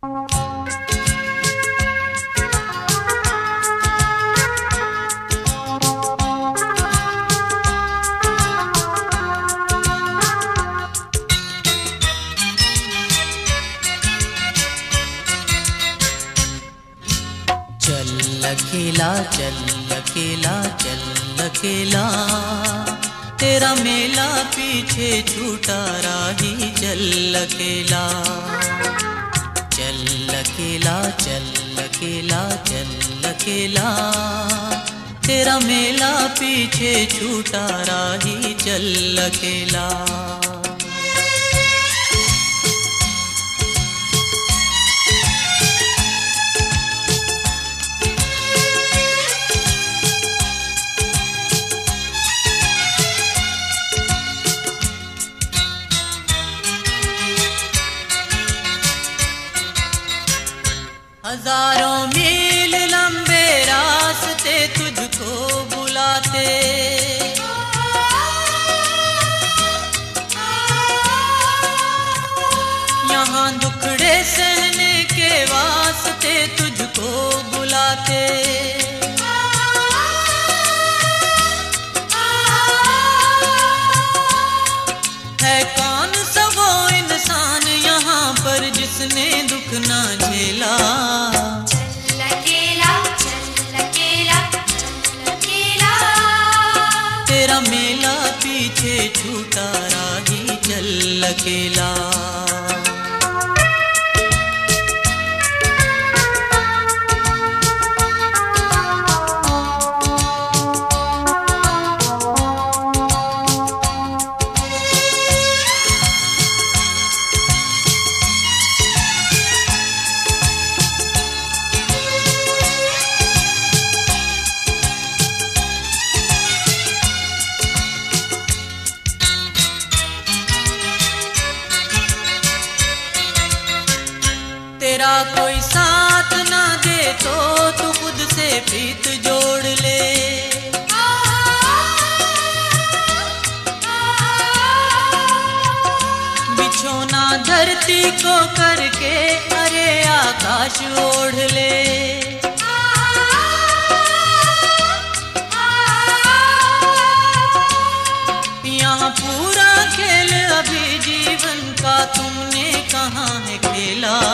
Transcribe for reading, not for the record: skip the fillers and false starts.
चल अकेला चल अकेला चल अकेला, तेरा मेला पीछे छूटा राही चल अकेला। चल अकेला चल अकेला चल अकेला, तेरा मेला पीछे छूटा राही चल अकेला। हजारों मील लंबे रास्ते तुझको बुलाते, यहाँ दुखड़े सहने के वास्ते तुझको बुलाते। है कौन सा वो इंसान यहाँ पर जिसने दुख ना झेला। तेरा मेला पीछे छूटा राही चल अकेला। तेरा कोई साथ ना दे तो तू खुद से प्रीत जोड़ ले। बिछोना धरती को करके अरे आकाश ओढ़ ले। यहाँ पूरा खेल अभी जीवन का तुमने कहाँ है खेला।